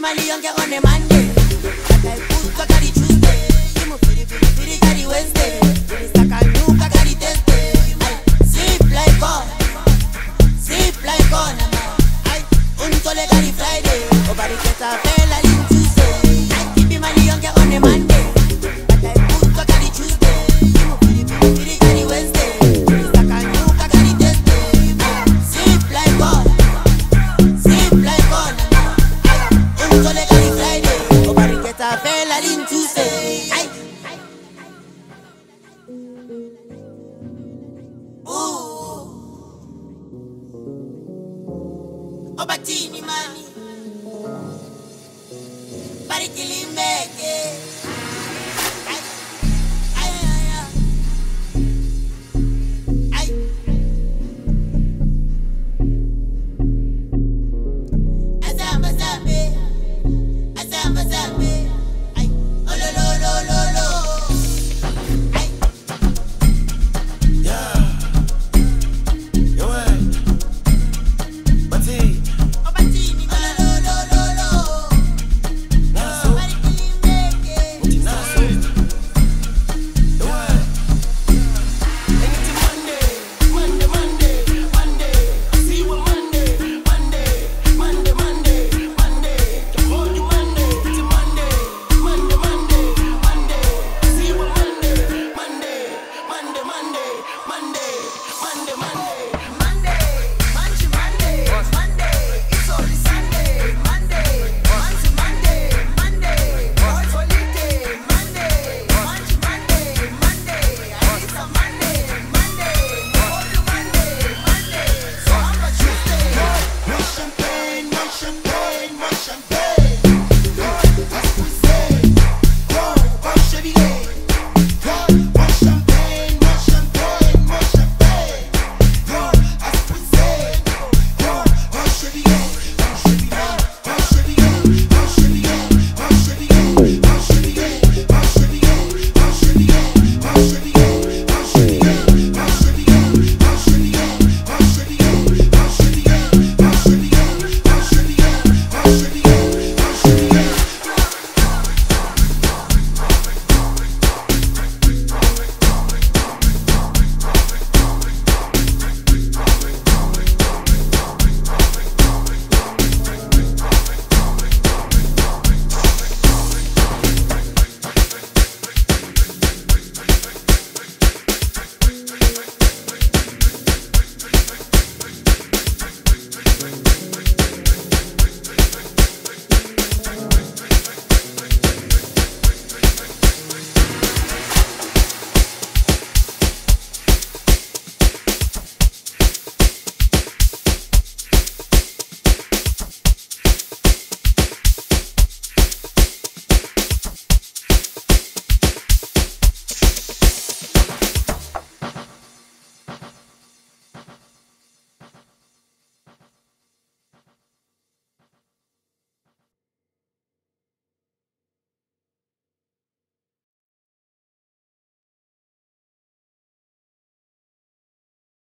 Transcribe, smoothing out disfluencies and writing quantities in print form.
money on a Monday. But I put Kakari Tuesday. You move pretty carry Wednesday. Mr. Kanu Kakari Thursday. Sleep like on. I untole carry Friday. Obari get a fella in Tuesday. I keep your money on a Monday. But I put Kakari Tuesday. You move pretty carry Wednesday. Mr. Kanu Kakari Thursday. Sleep like on. Untole carry Friday. Obari get a fella in Tuesday. Obatini mami, barikili